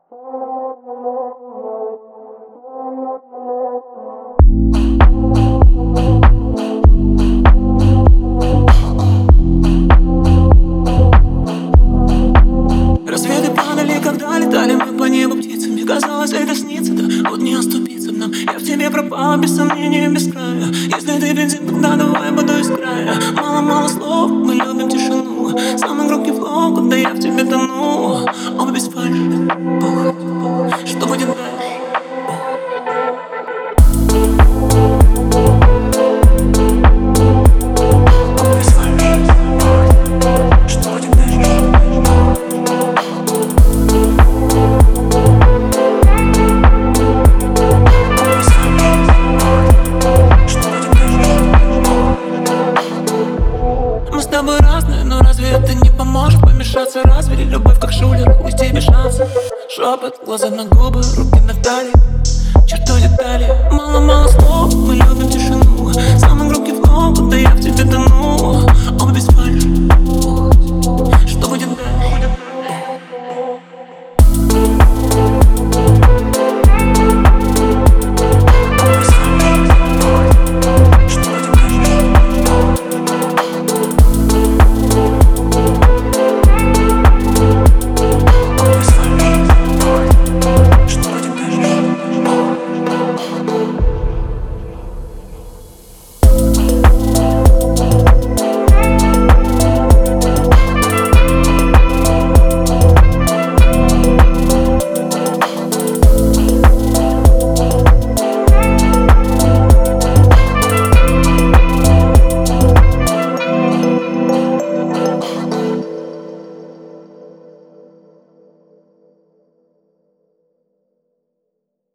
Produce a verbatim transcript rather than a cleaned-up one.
Рассветы падали, когда летали мы по небу птицами. Казалось, это снится, да вот не оступиться нам. Я в тебе пропала, без сомнения, без края. Если ты бензин, тогда давай воду из края. Мало-мало слов, мы любим тишину. Самый громкий флоу, когда я в тебе тону. Оба без фальши, похоть. Что будет дальше? Мы с тобой разные, но разве это не поможет помешаться? Разве любовь как шулер, уйти без шанса? Шепот, глаза на губы, руки на талии, чертой детали. Мало-мало слов, мы любим тишину. Самый громкий флоу, когда я в тебе тону. Оба без фальши.